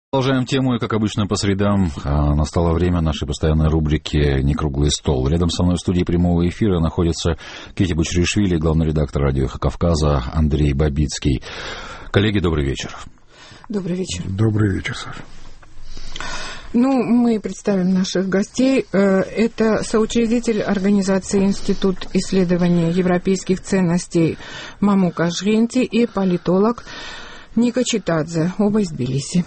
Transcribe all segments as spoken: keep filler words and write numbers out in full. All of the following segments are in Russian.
Продолжаем тему, и, как обычно, по средам настало время нашей постоянной рубрики «Не круглый стол». Рядом со мной в студии прямого эфира находится Кити Бучришвили, главный редактор радио «Эхо Кавказа» Андрей Бабицкий. Коллеги, добрый вечер. Добрый вечер. Добрый вечер, Саша. Ну, мы представим наших гостей. Это соучредитель организации «Институт исследования европейских ценностей» Мамука Жгенти и политолог Ника Читадзе, оба из Тбилиси.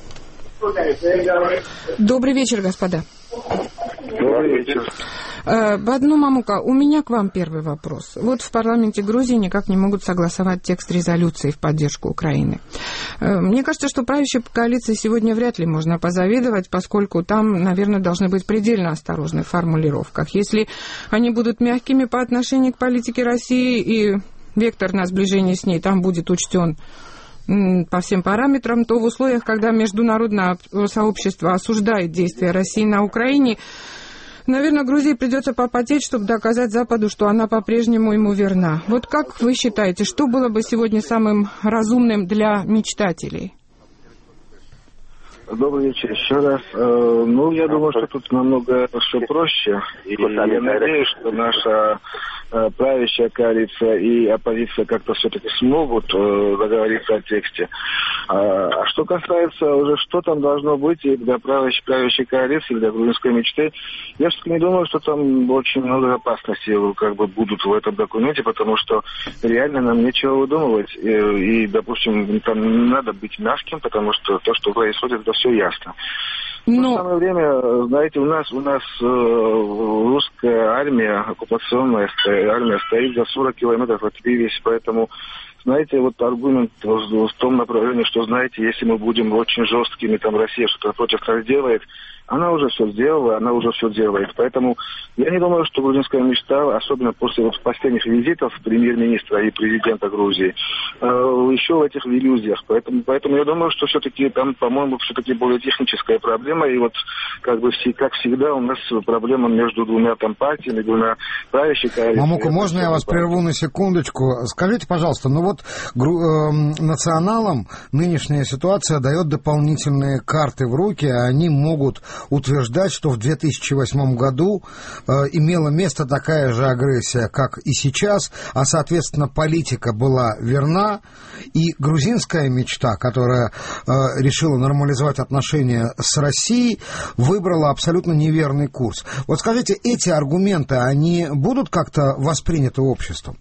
Добрый вечер, господа. Добрый вечер. Бадну Мамука, у меня к вам первый вопрос. Вот в парламенте Грузии никак не могут согласовать текст резолюции в поддержку Украины. Мне кажется, что правящей коалиции сегодня вряд ли можно позавидовать, поскольку там, наверное, должны быть предельно осторожны в формулировках. Если они будут мягкими по отношению к политике России и вектор на сближение с ней там будет учтен по всем параметрам, то в условиях, когда международное сообщество осуждает действия России на Украине, наверное, Грузии придется попотеть, чтобы доказать Западу, что она по-прежнему ему верна. Вот как вы считаете, что было бы сегодня самым разумным для мечтателей? Добрый вечер еще раз. Ну, я думаю, что тут намного все проще. И я надеюсь, что наша правящая коалиция и оппозиция как-то все-таки смогут договориться о тексте. А что касается уже, что там должно быть и для правящей, правящей коалиции, для грузинской мечты, я все-таки не думаю, что там очень много опасностей как бы будут в этом документе, потому что реально нам нечего выдумывать. И, и допустим, там не надо быть мягким, потому что то, что происходит, это все ясно. Но... В то самое время, знаете, у нас у нас э, русская армия, оккупационная армия стоит за сорок километров от Тбилиси, поэтому, знаете, вот аргумент в том направлении, что, знаете, если мы будем очень жесткими, там Россия что-то против нас делает, она уже все сделала, она уже все делает. Поэтому я не думаю, что грузинская мечта, особенно после вот последних визитов премьер-министра и президента Грузии, э, еще в этих иллюзиях. Поэтому, поэтому я думаю, что все-таки там, по-моему, все-таки более техническая проблема. И вот как бы все, как всегда у нас проблема между двумя там партиями, двумя правящими коалициями. Мамука, можно я вас прерву на секундочку? Скажите, пожалуйста, ну вот гру- э, националам нынешняя ситуация дает дополнительные карты в руки, а они могут утверждать, что в две тысячи восьмом году э, имела место такая же агрессия, как и сейчас, а, соответственно, политика была верна, и грузинская мечта, которая э, решила нормализовать отношения с Россией, выбрала абсолютно неверный курс. Вот скажите, эти аргументы, они будут как-то восприняты обществом?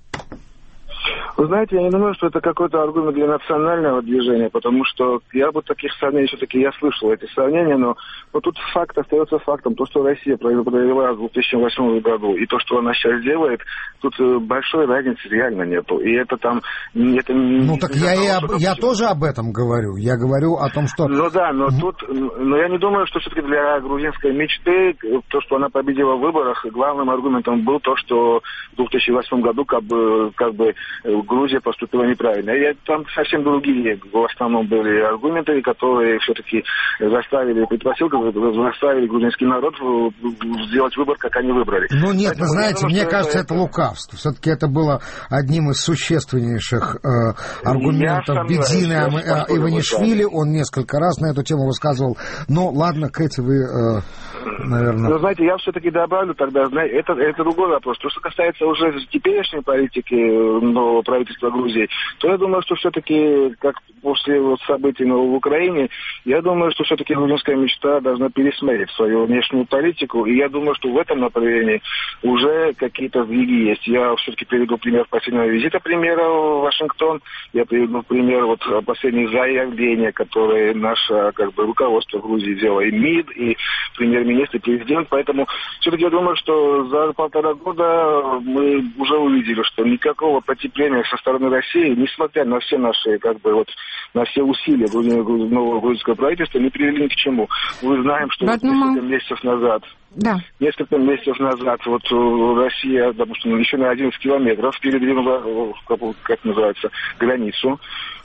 Вы знаете, я не думаю, что это какой-то аргумент для национального движения, потому что я бы таких сравнений, все-таки я слышал эти сравнения, но вот тут факт остается фактом. То, что Россия провела в две тысячи восьмом году, и то, что она сейчас делает, тут большой разницы реально нету. И это там... Это не, ну, так я, и об, я тоже об этом говорю. Я говорю о том, что... Ну да, но mm-hmm. тут... Но я не думаю, что все-таки для грузинской мечты, то, что она победила в выборах, главным аргументом был то, что в две тысячи восьмом году как бы... Как бы Грузия поступила неправильно. И там совсем другие, в основном, были аргументы, которые все-таки заставили предпосылку, заставили грузинский народ сделать выбор, как они выбрали. Ну нет, Поэтому вы знаете, думаю, мне кажется, это, это лукавство. Все-таки это было одним из существеннейших э, аргументов Бедзины Иванишвили. Он несколько раз на эту тему высказывал. Но ладно, Кэти, вы... Э, наверное. Но, знаете, я все-таки добавлю тогда, знаете, это, это другой вопрос. То, что касается уже теперешней политики нового правительства Грузии, то я думаю, что все-таки, как после вот событий в Украине, я думаю, что все-таки грузинская мечта должна пересмотреть свою внешнюю политику, и я думаю, что в этом направлении уже какие-то сдвиги есть. Я все-таки приведу пример последнего визита премьера в Вашингтон, я приведу пример вот последних заявлений, которые наше как бы руководство Грузии делало, и МИД, и премьер-министр, и президент, поэтому все-таки я думаю, что за полтора года мы уже увидели, что никакого потепления со стороны России, несмотря на все наши, как бы, вот, на все усилия нового грузинского правительства, не привели ни к чему. Мы знаем, что вот несколько месяцев назад, да. несколько месяцев назад, вот Россия, допустим, еще на одиннадцать километров передвинула, как, как называется, границу.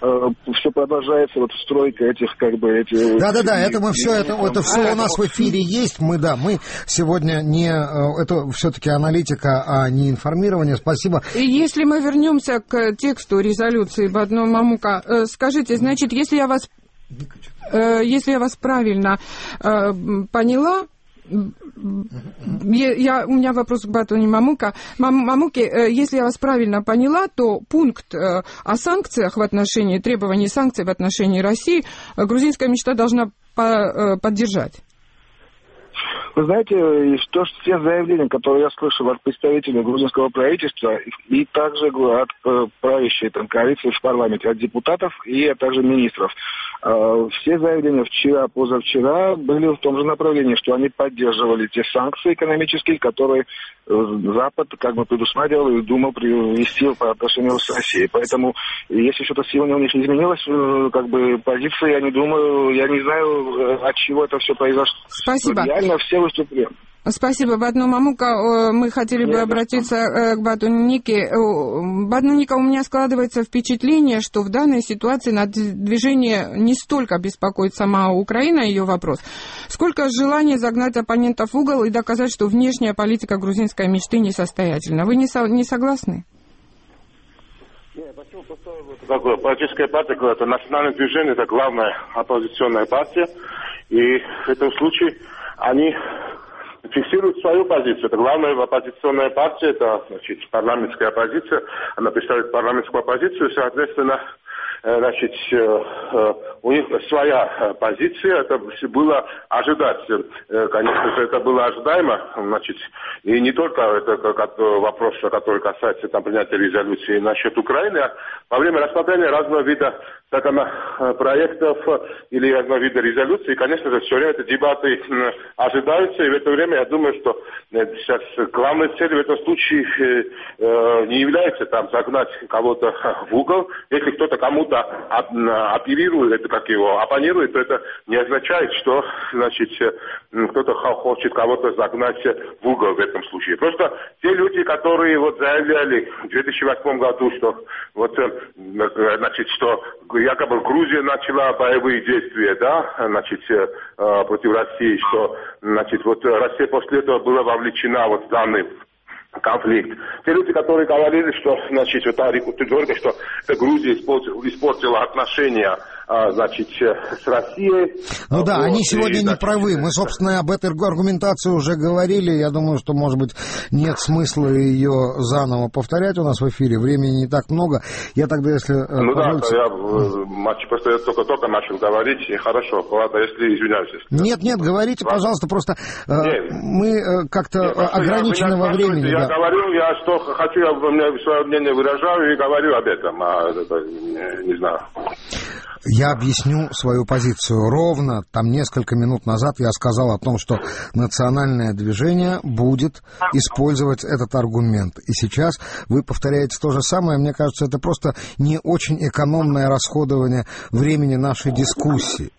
Все продолжается, вот стройка этих, как бы, эти... Да-да-да, это мы все, это, это все у нас в эфире есть, мы, да, мы сегодня не, это все-таки аналитика, а не информирование, спасибо. И если мы вернемся к тексту резолюции Бадну Мамука, скажите, значит, если я вас Если я вас правильно поняла, Я, я, у меня вопрос к Батоне Мамука. Мам, Мамуке, если я вас правильно поняла, то пункт о санкциях в отношении, требований санкций в отношении России грузинская мечта должна по, поддержать. Вы знаете, то, что те заявления, которые я слышал от представителей грузинского правительства и также от правящей там, коалиции в парламенте, от депутатов и также министров, все заявления вчера, позавчера были в том же направлении, что они поддерживали те санкции экономические, которые Запад как бы предусматривал и думал привести по отношению с Россией. Поэтому, если что-то сегодня у них изменилось, как бы позиция, я не думаю, я не знаю, от чего это все произошло. Спасибо. Реально все выступили. Спасибо, Батну Мамука. Мы хотели бы обратиться к Батну Нике. Батну Ника, у меня складывается впечатление, что в данной ситуации на движение не столько беспокоит сама Украина, ее вопрос, сколько желание загнать оппонентов в угол и доказать, что внешняя политика грузинской мечты несостоятельна. Вы не, со, не согласны? Нет, почему? Просто такое, политическая партия, это национальное движение, это главная оппозиционная партия, и в этом случае они фиксирует свою позицию. Это главная оппозиционная партия, это, значит, парламентская оппозиция. Она представляет парламентскую оппозицию, соответственно, значит, у них своя позиция, это было ожидать. Конечно же, это было ожидаемо, значит, и не только это вопрос, который касается там, принятия резолюции насчет Украины, а во время рассмотрения разного вида проектов или разного вида резолюций, конечно же, все время эти дебаты ожидаются, и в это время я думаю, что сейчас главной целью в этом случае не является там загнать кого-то в угол. Если кто-то кому-то апеллирует, это как его оппонирует, то это не означает, что, значит, кто-то хочет кого-то загнать в угол в этом случае. Просто те люди, которые вот заявляли в две тысячи восьмом году, что вот, значит, что якобы Грузия начала боевые действия, да, значит, против России, что, значит, вот Россия после этого была вовлечена вот в данный конфликт. Те люди, которые говорили, что, значит, вот только что Грузия испортила, испортила отношения, значит, с Россией. Ну вот, да, они сегодня и, не значит, правы. Мы, собственно, об этой аргументации уже говорили. Я думаю, что, может быть, нет смысла ее заново повторять у нас в эфире. Времени не так много. Я тогда, если... Ну позволите... да, я просто я только-только начал говорить. И хорошо, ладно, если извиняюсь. Если... Нет, нет, говорите, ладно. Пожалуйста, просто нет. мы как-то нет, ограничены во времени. Я да. говорю, я что хочу, я свое мнение выражаю и говорю об этом. А это, не, не знаю. Я объясню свою позицию. Ровно там несколько минут назад я сказал о том, что национальное движение будет использовать этот аргумент. И сейчас вы повторяете то же самое. Мне кажется, это просто не очень экономное расходование времени нашей дискуссии.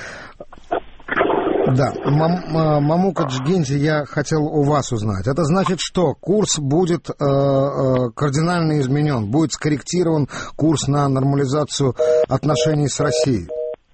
Да, Мам, Мамука Джгенти, я хотел у вас узнать. Это значит, что курс будет э, э, кардинально изменен, будет скорректирован курс на нормализацию отношений с Россией?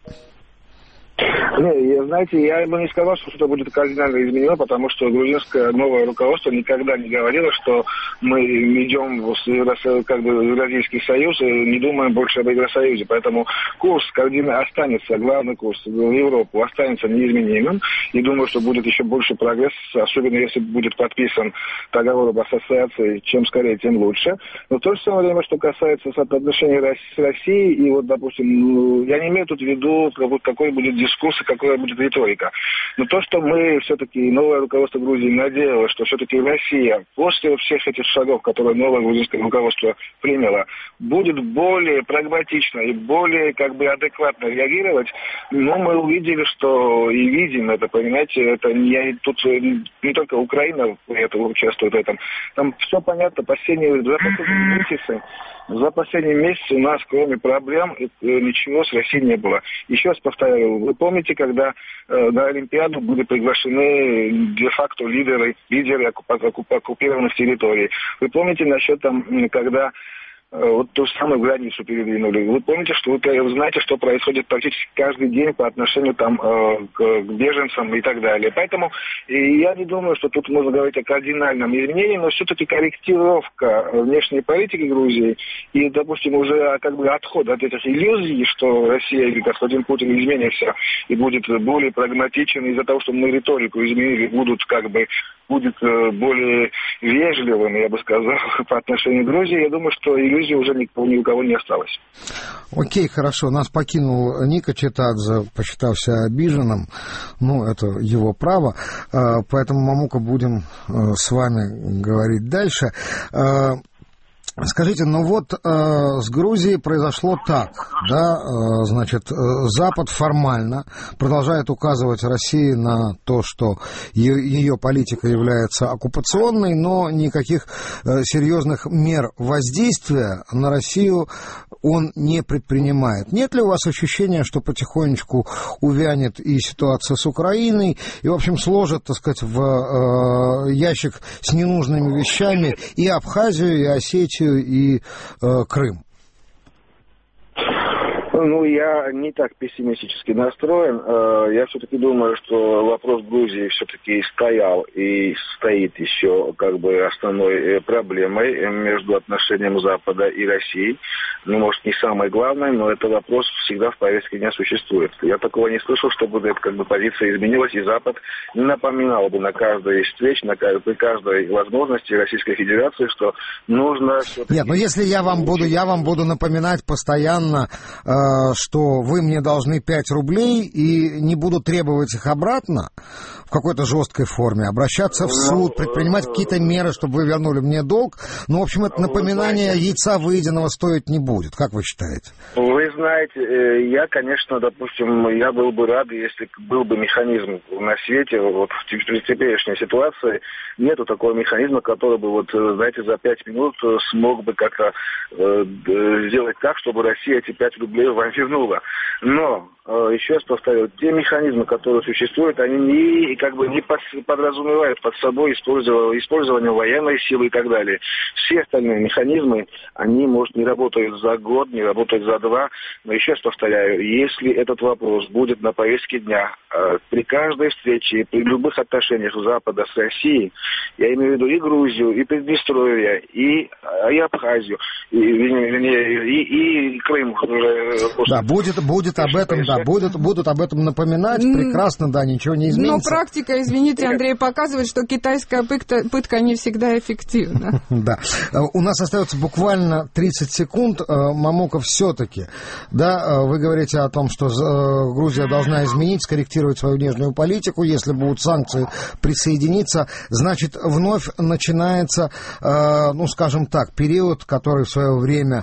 Не, знаете, я бы не сказал, что что-то будет кардинально изменено, потому что грузинское новое руководство никогда не говорило, что мы идем в, как бы, в Евразийский союз и не думаем больше об Евросоюзе. Поэтому курс кардинально останется, главный курс в Европу останется неизменимым. И думаю, что будет еще больше прогресс, особенно если будет подписан договор об ассоциации, чем скорее, тем лучше. Но в то же самое время, что касается отношений с Россией, и вот, допустим, я не имею тут в виду, какой будет дискурс, какая будет риторика. Но то, что мы все-таки, новое руководство Грузии надеялось, что все-таки Россия после вот всех этих шагов, которые новое грузинское руководство приняло, будет более прагматично и более как бы адекватно реагировать, но мы увидели, что и видим это, понимаете, это не, тут не только Украина это, участвует в этом. Там все понятно, последние, за последние месяцы, за последние месяцы у нас, кроме проблем, ничего с Россией не было. Еще раз повторяю, вы помните, когда э, на Олимпиаду были приглашены де-факто лидеры, лидеры оккупированных территорий. Вы помните насчет там, когда вот ту самую границу передвинули. Вы помните, что вы, вы знаете, что происходит практически каждый день по отношению там, к, к беженцам и так далее. Поэтому и я не думаю, что тут можно говорить о кардинальном изменении, но все-таки корректировка внешней политики Грузии и, допустим, уже как бы отход от этих иллюзий, что Россия или господин Путин изменится и будет более прагматичен из-за того, что мы риторику изменили, будут как бы будет более вежливым, я бы сказал, по отношению к Грузии. Я думаю, что иллюзий уже никого, ни у кого не осталось. Окей, хорошо. Нас покинул Ника Читадзе, посчитав себя обиженным. Ну, это его право. Поэтому, Мамука, будем с вами говорить дальше. Скажите, ну вот э, с Грузией произошло так, да, э, значит, э, Запад формально продолжает указывать России на то, что ее, ее политика является оккупационной, но никаких э, серьезных мер воздействия на Россию он не предпринимает. Нет ли у вас ощущения, что потихонечку увянет и ситуация с Украиной, и, в общем, сложат, так сказать, в э, ящик с ненужными вещами и Абхазию, и Осетию, и э, Крым? Ну, я не так пессимистически настроен. Я все-таки думаю, что вопрос Грузии все-таки стоял и стоит еще как бы основной проблемой между отношением Запада и России. Ну, может, не самое главное, но этот вопрос всегда в повестке дня существует. Я такого не слышал, чтобы эта как бы позиция изменилась, и Запад не напоминал бы на каждой встрече, на каждой, при каждой возможности Российской Федерации, что нужно... Нет, но если я вам буду, я вам буду напоминать постоянно... Э... что вы мне должны пять рублей и не буду требовать их обратно в какой-то жесткой форме, обращаться в суд, предпринимать какие-то меры, чтобы вы вернули мне долг. Ну, в общем, это напоминание яйца выеденного стоить не будет. Как вы считаете? Вы знаете, я, конечно, допустим, я был бы рад, если был бы механизм на свете, вот в теперешней ситуации, нету такого механизма, который бы, вот, знаете, за пять минут смог бы как-то э, сделать так, чтобы Россия эти пять рублей вам вернула. Но, э, еще раз повторю, те механизмы, которые существуют, они не, как бы не под, подразумевают под собой использование, использование военной силы и так далее. Все остальные механизмы, они, может, не работают за год, не работают за два, но еще раз повторяю, если этот вопрос будет на повестке дня, э, при каждой встрече, при любых отношениях Запада с Россией, я имею в виду и Грузию, и Приднестровье, и, и Абхазию, и, и, и, и Крым. Да, будет, будет об этом, да, будут, будут об этом напоминать, прекрасно, да, ничего не изменится. Но практика, извините, Андрей, показывает, что китайская пытка, пытка не всегда эффективна. Да. У нас остается буквально тридцать секунд. Мамука, все-таки, да, вы говорите о том, что Грузия должна изменить, скорректировать свою внешнюю политику, если будут санкции, присоединиться, значит, вновь начинается, ну, скажем так, период, который в свое время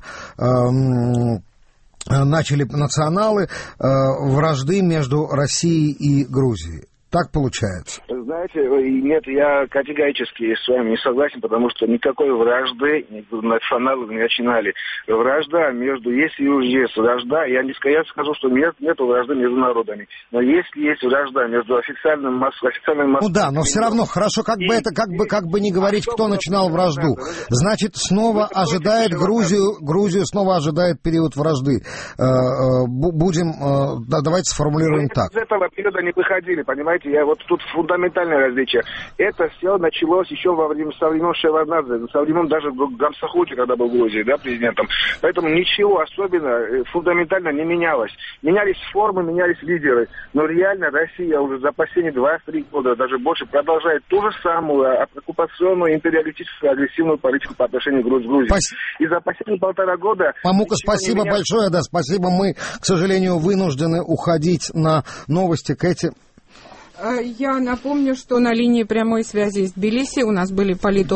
начали националы, э, вражды между Россией и Грузией. Так получается? Знаете, нет, я категорически с вами не согласен, потому что никакой вражды националы не начинали. Вражда между, если уже есть вражда, я не я скажу, что нет, нету вражды между народами. Но если есть вражда между официальным официальным Ну да, но все равно, хорошо, как бы это, как бы, как бы не говорить, кто начинал вражду. Значит, снова ожидает Грузию, Грузию снова ожидает период вражды. Будем, давайте сформулируем так. Из этого периода не выходили, понимаете? Я, вот тут фундаментальное различие. Это все началось еще во время, со времен Шеварднадзе, со времен даже Гамсахурди, когда был в Грузии, да, президентом. Поэтому ничего особенно фундаментально не менялось. Менялись формы, менялись лидеры. Но реально Россия уже за последние два-три года, даже больше, продолжает ту же самую оккупационную, империалистическую, агрессивную политику по отношению к Грузии. Спас... И за последние полтора года... Мамука, спасибо большое, да, спасибо. Мы, к сожалению, вынуждены уходить на новости. Кэти. Я напомню, что на линии прямой связи из Тбилиси у нас были политологи.